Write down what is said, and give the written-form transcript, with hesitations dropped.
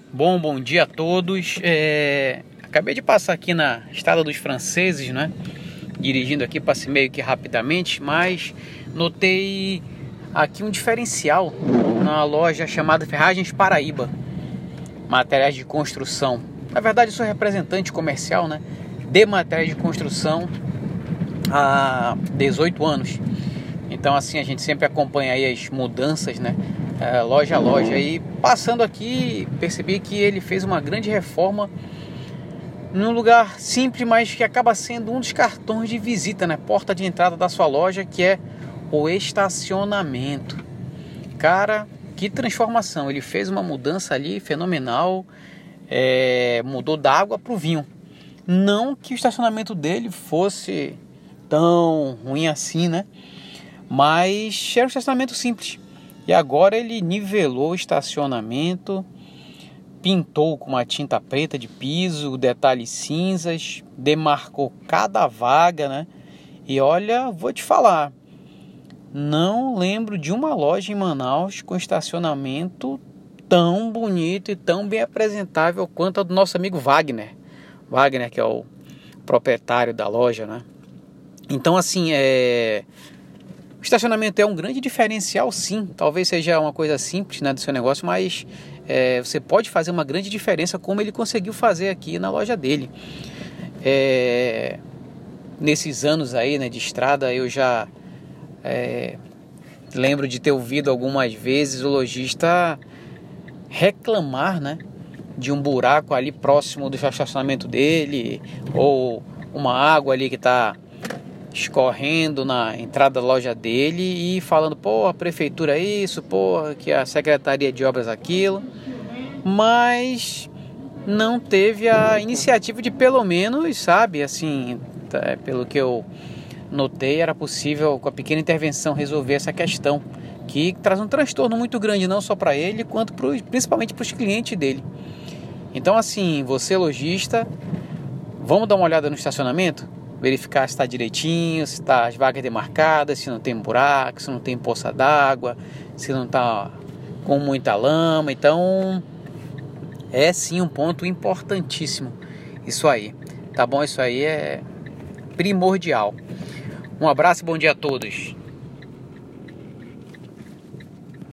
Bom dia a todos. Acabei de passar aqui na Estrada dos Franceses, né? Dirigindo aqui, passei meio que rapidamente, mas notei aqui um diferencial na loja chamada Ferragens Paraíba, materiais de construção. Na verdade, eu sou representante comercial, né? De materiais de construção há 18 anos. Então, assim, a gente sempre acompanha aí as mudanças, né? Loja a loja. E passando aqui, percebi que ele fez uma grande reforma num lugar simples, mas que acaba sendo um dos cartões de visita, né? Porta de entrada da sua loja, que é o estacionamento. Cara, que transformação! Ele fez uma mudança ali fenomenal. Mudou da água para o vinho. Não que o estacionamento dele fosse tão ruim assim, né? Mas era um estacionamento simples. E agora ele nivelou o estacionamento, pintou com uma tinta preta de piso, detalhes cinzas, demarcou cada vaga, né? E olha, vou te falar, não lembro de uma loja em Manaus com estacionamento tão bonito e tão bem apresentável quanto a do nosso amigo Wagner. Wagner, que é o proprietário da loja, né? Então, assim, o estacionamento é um grande diferencial, sim. Talvez seja uma coisa simples, né, do seu negócio, mas você pode fazer uma grande diferença, como ele conseguiu fazer aqui na loja dele. Nesses anos aí, né, de estrada, eu já lembro de ter ouvido algumas vezes o lojista reclamar, né, de um buraco ali próximo do estacionamento dele, ou uma água ali que está escorrendo na entrada da loja dele e falando, pô, a prefeitura é isso, pô, que a secretaria de obras aquilo, mas não teve a iniciativa de pelo menos, sabe, assim, pelo que eu notei, era possível com a pequena intervenção resolver essa questão, que traz um transtorno muito grande, não só para ele, quanto principalmente para os clientes dele. Então, assim, você lojista, vamos dar uma olhada no estacionamento? Verificar se está direitinho, se está as vagas demarcadas, se não tem buraco, se não tem poça d'água, se não está com muita lama. Então, é sim um ponto importantíssimo isso aí, tá bom? Isso aí é primordial. Um abraço e bom dia a todos.